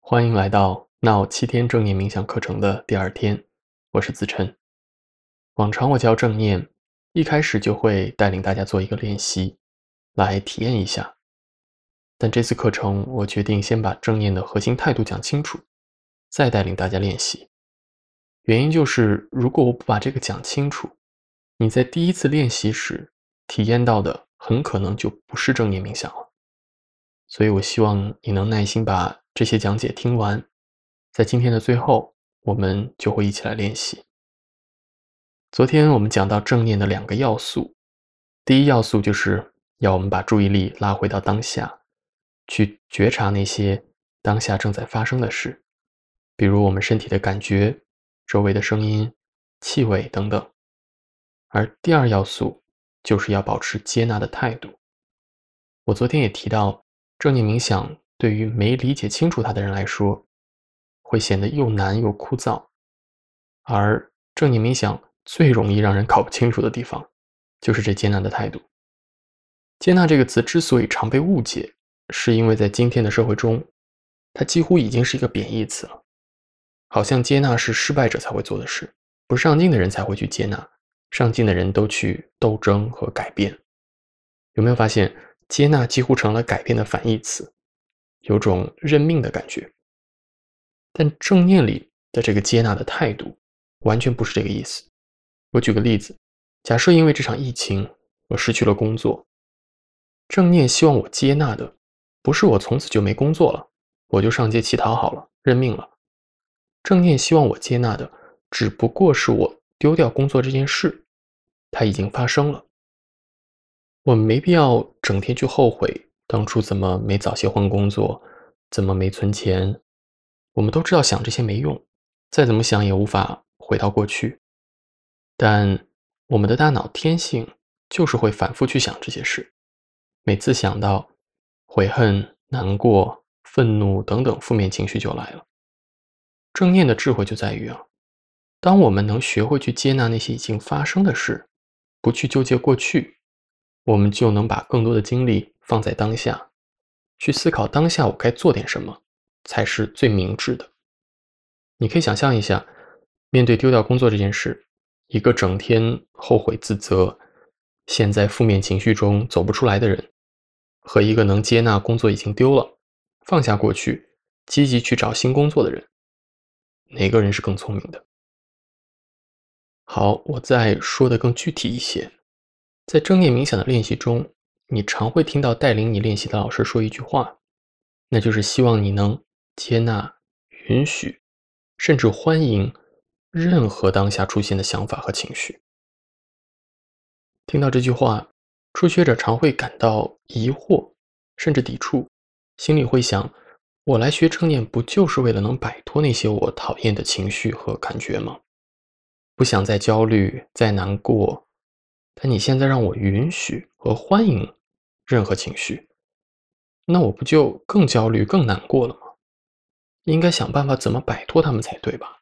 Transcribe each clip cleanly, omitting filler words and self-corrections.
欢迎来到Now 7天正念冥想课程的第2天，我是子琛。往常我教正念，一开始就会带领大家做一个练习，来体验一下。但这次课程，我决定先把正念的核心态度讲清楚，再带领大家练习。原因就是，如果我不把这个讲清楚，你在第一次练习时体验到的很可能就不是正念冥想了。所以我希望你能耐心把这些讲解听完，在今天的最后，我们就会一起来练习。昨天我们讲到正念的2个要素，第一要素就是要我们把注意力拉回到当下，去觉察那些当下正在发生的事，比如我们身体的感觉、周围的声音、气味等等。而第二要素就是要保持接纳的态度。我昨天也提到，正念冥想对于没理解清楚它的人来说，会显得又难又枯燥。而正念冥想最容易让人搞不清楚的地方，就是这接纳的态度。接纳这个词之所以常被误解，是因为在今天的社会中，它几乎已经是一个贬义词了。好像接纳是失败者才会做的事，不上进的人才会去接纳，上进的人都去斗争和改变。有没有发现，接纳几乎成了改变的反义词，有种认命的感觉。但正念里的这个接纳的态度，完全不是这个意思。我举个例子，假设因为这场疫情，我失去了工作，正念希望我接纳的，不是我从此就没工作了，我就上街乞讨好了，认命了。正念希望我接纳的，只不过是我丢掉工作这件事，它已经发生了。我们没必要整天去后悔当初怎么没早些换工作，怎么没存钱。我们都知道想这些没用，再怎么想也无法回到过去。但我们的大脑天性就是会反复去想这些事，每次想到悔恨、难过、愤怒等等负面情绪就来了。正念的智慧就在于当我们能学会去接纳那些已经发生的事，不去纠结过去，我们就能把更多的精力放在当下，去思考当下我该做点什么才是最明智的。你可以想象一下，面对丢掉工作这件事，一个整天后悔自责、陷在负面情绪中走不出来的人，和一个能接纳工作已经丢了，放下过去，积极去找新工作的人，哪个人是更聪明的？好，我再说得更具体一些。在正念冥想的练习中，你常会听到带领你练习的老师说一句话，那就是希望你能接纳、允许，甚至欢迎任何当下出现的想法和情绪。听到这句话，初学者常会感到疑惑，甚至抵触，心里会想，我来学正念不就是为了能摆脱那些我讨厌的情绪和感觉吗？不想再焦虑，再难过，但你现在让我允许和欢迎任何情绪，那我不就更焦虑、更难过了吗？应该想办法怎么摆脱它们才对吧？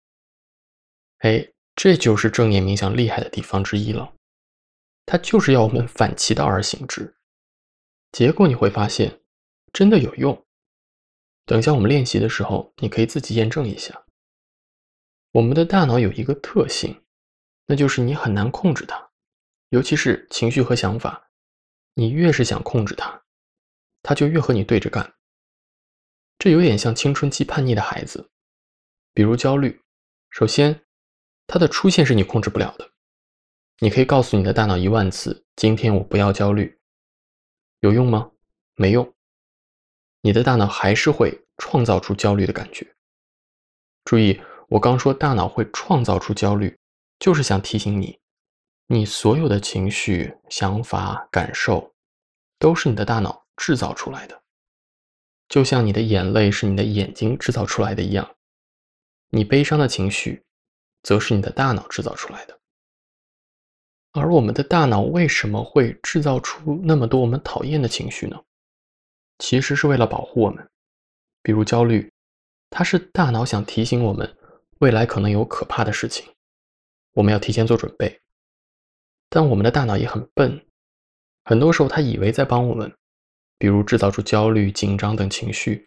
这就是正念冥想厉害的地方之一了。它就是要我们反其道而行之，结果你会发现真的有用。等一下我们练习的时候，你可以自己验证一下。我们的大脑有一个特性，那就是你很难控制它，尤其是情绪和想法，你越是想控制它，它就越和你对着干。这有点像青春期叛逆的孩子，比如焦虑，首先它的出现是你控制不了的。你可以告诉你的大脑10000次，今天我不要焦虑，有用吗？没用。你的大脑还是会创造出焦虑的感觉。注意，我刚说大脑会创造出焦虑，就是想提醒你，你所有的情绪、想法、感受，都是你的大脑制造出来的。就像你的眼泪是你的眼睛制造出来的一样，你悲伤的情绪，则是你的大脑制造出来的。而我们的大脑为什么会制造出那么多我们讨厌的情绪呢？其实是为了保护我们。比如焦虑，它是大脑想提醒我们未来可能有可怕的事情，我们要提前做准备。但我们的大脑也很笨，很多时候它以为在帮我们，比如制造出焦虑、紧张等情绪，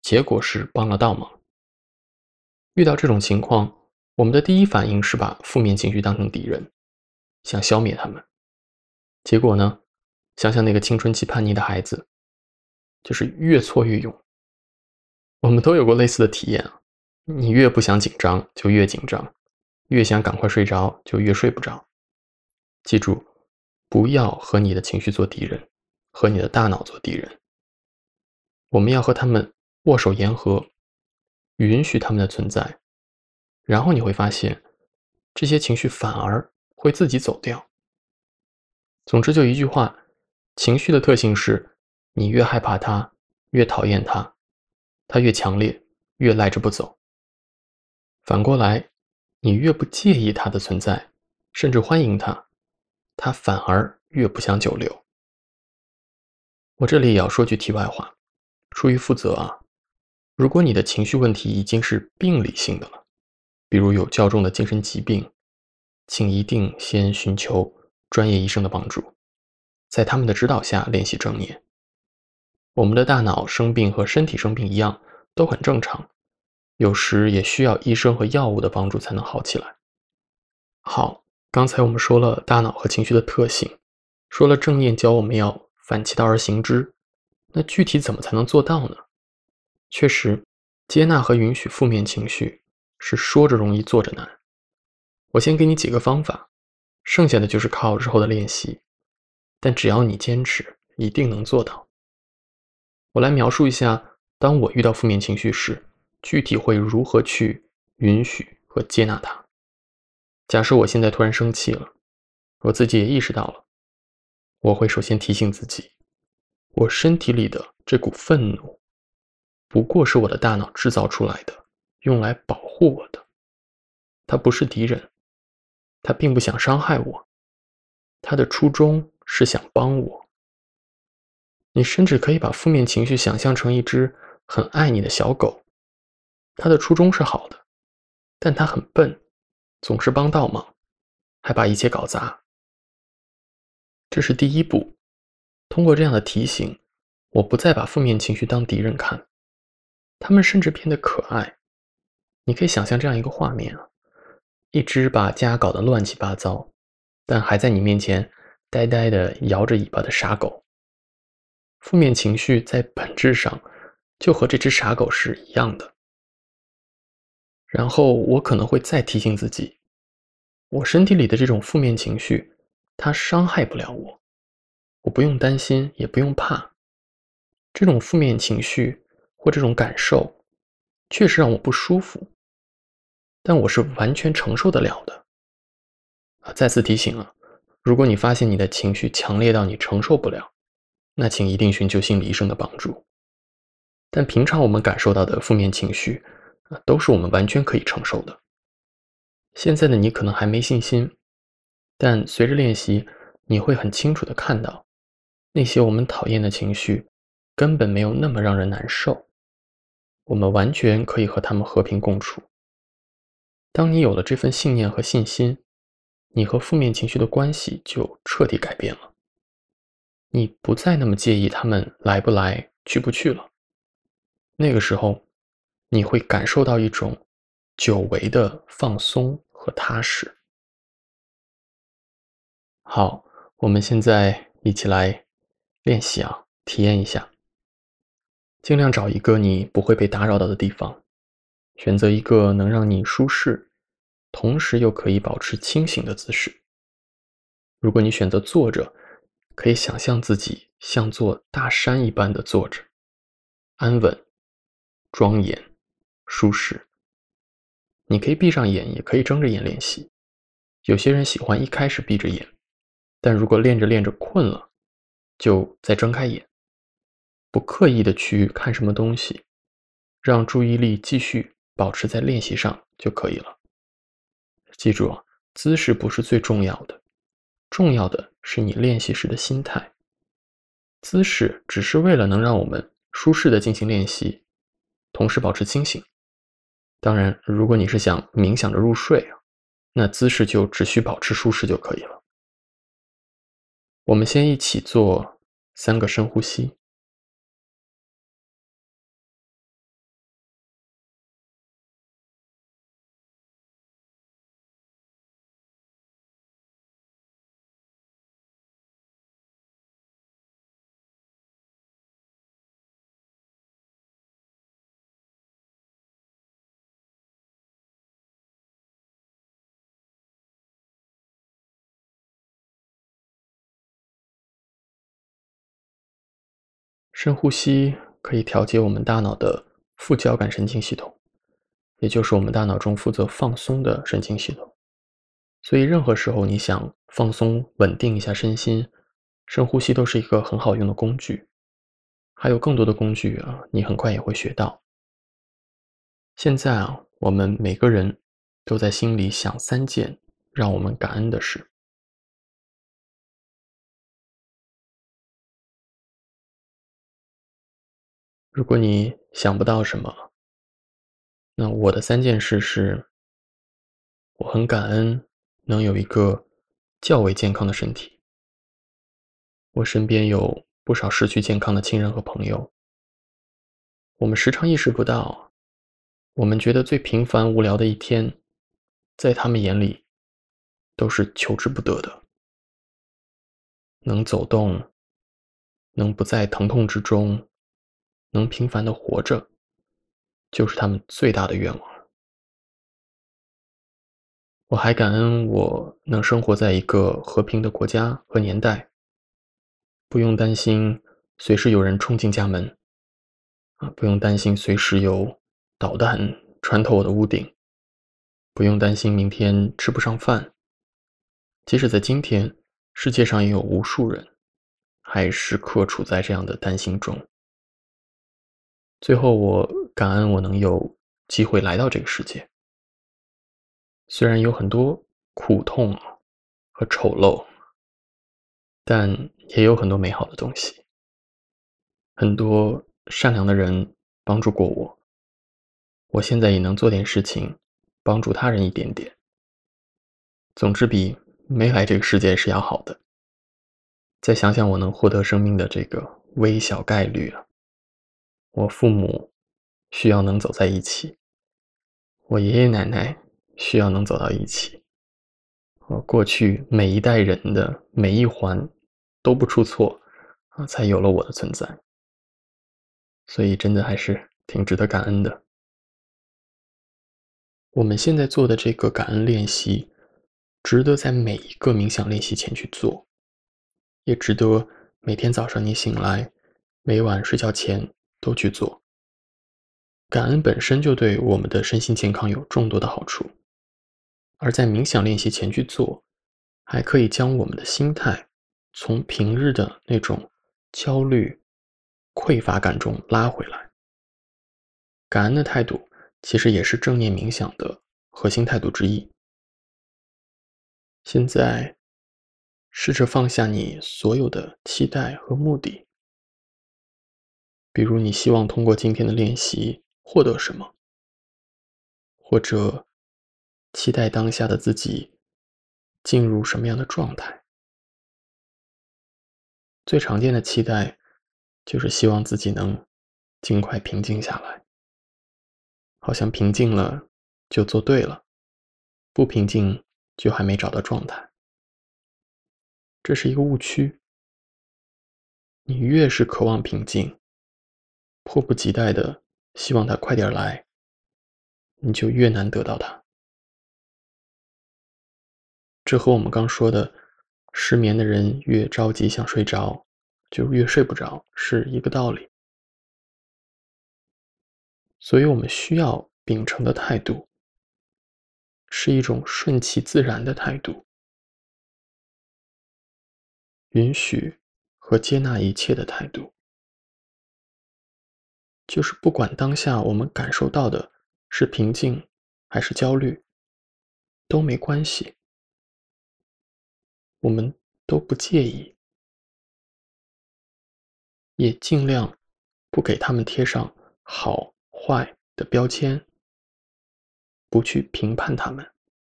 结果是帮了倒忙。遇到这种情况，我们的第一反应是把负面情绪当成敌人，想消灭他们。结果呢，想想那个青春期叛逆的孩子，就是越挫越勇。我们都有过类似的体验啊，你越不想紧张就越紧张，越想赶快睡着就越睡不着。记住，不要和你的情绪做敌人，和你的大脑做敌人。我们要和他们握手言和，允许他们的存在，然后你会发现，这些情绪反而会自己走掉。总之就一句话，情绪的特性是，你越害怕它，越讨厌它，它越强烈，越赖着不走。反过来，你越不介意它的存在，甚至欢迎它，它反而越不想久留。我这里也要说句题外话，出于负责啊，如果你的情绪问题已经是病理性的了，比如有较重的精神疾病，请一定先寻求专业医生的帮助，在他们的指导下练习正念。我们的大脑生病和身体生病一样，都很正常，有时也需要医生和药物的帮助才能好起来。好，刚才我们说了大脑和情绪的特性，说了正念教我们要反其道而行之，那具体怎么才能做到呢？确实，接纳和允许负面情绪是说着容易做着难。我先给你几个方法，剩下的就是靠日后的练习，但只要你坚持，一定能做到。我来描述一下，当我遇到负面情绪时，具体会如何去允许和接纳它。假设我现在突然生气了，我自己也意识到了，我会首先提醒自己，我身体里的这股愤怒，不过是我的大脑制造出来的，用来保护我的。它不是敌人，它并不想伤害我，它的初衷是想帮我。你甚至可以把负面情绪想象成一只很爱你的小狗，它的初衷是好的，但它很笨，总是帮倒忙，还把一切搞砸。这是第一步，通过这样的提醒，我不再把负面情绪当敌人看，它们甚至变得可爱。你可以想象这样一个画面啊，一只把家搞得乱七八糟，但还在你面前呆呆地摇着尾巴的傻狗。负面情绪在本质上就和这只傻狗是一样的。然后我可能会再提醒自己，我身体里的这种负面情绪，它伤害不了我，我不用担心，也不用怕。这种负面情绪或这种感受，确实让我不舒服，但我是完全承受得了的。再次提醒啊，如果你发现你的情绪强烈到你承受不了，那请一定寻求心理医生的帮助。但平常我们感受到的负面情绪，都是我们完全可以承受的。现在的你可能还没信心，但随着练习，你会很清楚地看到，那些我们讨厌的情绪根本没有那么让人难受，我们完全可以和它们和平共处。当你有了这份信念和信心，你和负面情绪的关系就彻底改变了。你不再那么介意他们来不来，去不去了。那个时候，你会感受到一种久违的放松和踏实。好，我们现在一起来练习啊，体验一下。尽量找一个你不会被打扰到的地方，选择一个能让你舒适，同时又可以保持清醒的姿势。如果你选择坐着，可以想象自己像座大山一般的坐着，安稳、庄严、舒适。你可以闭上眼，也可以睁着眼练习。有些人喜欢一开始闭着眼，但如果练着练着困了，就再睁开眼。不刻意的去看什么东西，让注意力继续保持在练习上就可以了。记住啊，姿势不是最重要的，重要的是你练习时的心态。姿势只是为了能让我们舒适的进行练习，同时保持清醒。当然，如果你是想冥想着入睡啊，那姿势就只需保持舒适就可以了。我们先一起做3个深呼吸。 深呼吸可以调节我们大脑的副交感神经系统，也就是我们大脑中负责放松的神经系统。所以任何时候你想放松、稳定一下身心，深呼吸都是一个很好用的工具。还有更多的工具你很快也会学到。现在我们每个人都在心里想3件让我们感恩的事。如果你想不到什么，那我的3件事是：我很感恩能有一个较为健康的身体。我身边有不少失去健康的亲人和朋友。我们时常意识不到，我们觉得最平凡无聊的一天，在他们眼里都是求之不得的。能走动，能不在疼痛之中，能平凡的活着，就是他们最大的愿望。我还感恩我能生活在一个和平的国家和年代，不用担心随时有人冲进家门，不用担心随时有导弹穿透我的屋顶，不用担心明天吃不上饭。即使在今天，世界上也有无数人还时刻处在这样的担心中。最后，我感恩我能有机会来到这个世界，虽然有很多苦痛和丑陋，但也有很多美好的东西。很多善良的人帮助过我，我现在也能做点事情，帮助他人一点点。总之比没来这个世界是要好的。再想想我能获得生命的这个微小概率我父母需要能走在一起，我爷爷奶奶需要能走到一起，过去每一代人的每一环都不出错才有了我的存在。所以真的还是挺值得感恩的。我们现在做的这个感恩练习，值得在每一个冥想练习前去做，也值得每天早上你醒来，每晚睡觉前都去做。感恩本身就对我们的身心健康有众多的好处，而在冥想练习前去做，还可以将我们的心态从平日的那种焦虑、匮乏感中拉回来。感恩的态度其实也是正念冥想的核心态度之一。现在试着放下你所有的期待和目的，比如你希望通过今天的练习获得什么，或者期待当下的自己进入什么样的状态。最常见的期待就是希望自己能尽快平静下来，好像平静了就做对了，不平静就还没找到状态。这是一个误区。你越是渴望平静，迫不及待的希望它快点来，你就越难得到它。这和我们刚说的失眠的人越着急想睡着，就越睡不着是一个道理。所以我们需要秉承的态度，是一种顺其自然的态度，允许和接纳一切的态度。就是不管当下我们感受到的是平静还是焦虑，都没关系，我们都不介意，也尽量不给他们贴上好坏的标签，不去评判他们。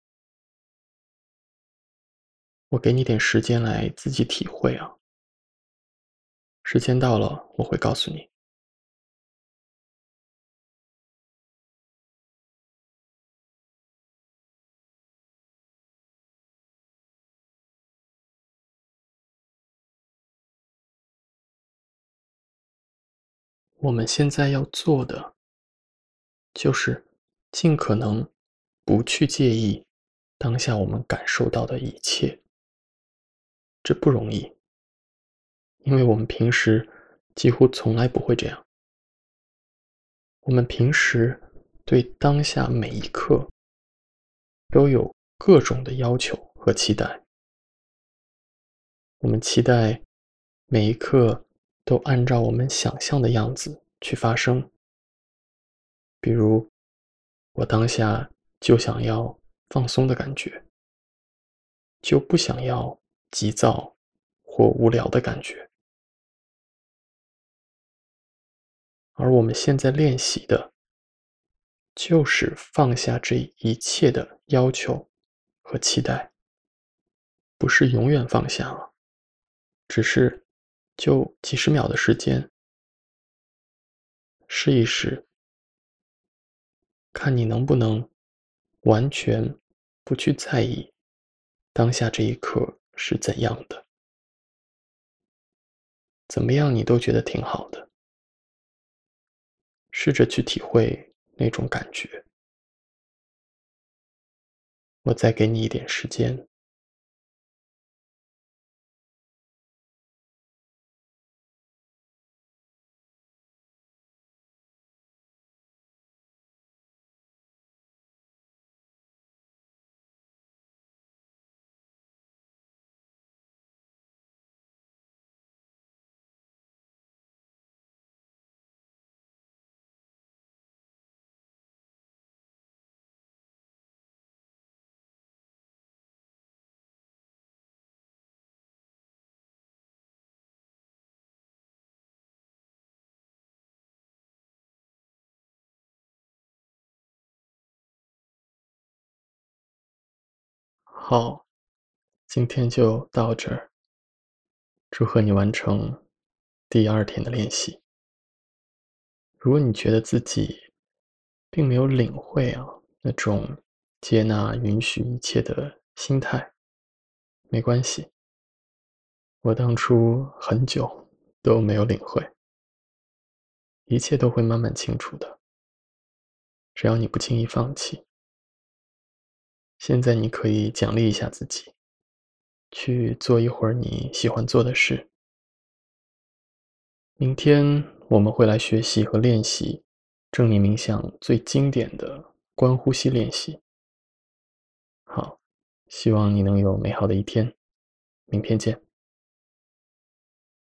我给你点时间来自己体会时间到了我会告诉你。我们现在要做的就是尽可能不去介意当下我们感受到的一切。这不容易，因为我们平时几乎从来不会这样。我们平时对当下每一刻都有各种的要求和期待，我们期待每一刻都按照我们想象的样子去发生。比如，我当下就想要放松的感觉，就不想要急躁或无聊的感觉。而我们现在练习的，就是放下这一切的要求和期待，不是永远放下了，只是就几十秒的时间，试一试，看你能不能完全不去在意当下这一刻是怎样的，怎么样你都觉得挺好的，试着去体会那种感觉。我再给你一点时间。好，今天就到这儿，祝贺你完成第二天的练习。如果你觉得自己并没有领会那种接纳、允许一切的心态，没关系，我当初很久都没有领会，一切都会慢慢清楚的，只要你不轻易放弃。现在你可以奖励一下自己，去做一会儿你喜欢做的事。明天我们会来学习和练习正念冥想最经典的观呼吸练习。好，希望你能有美好的一天，明天见。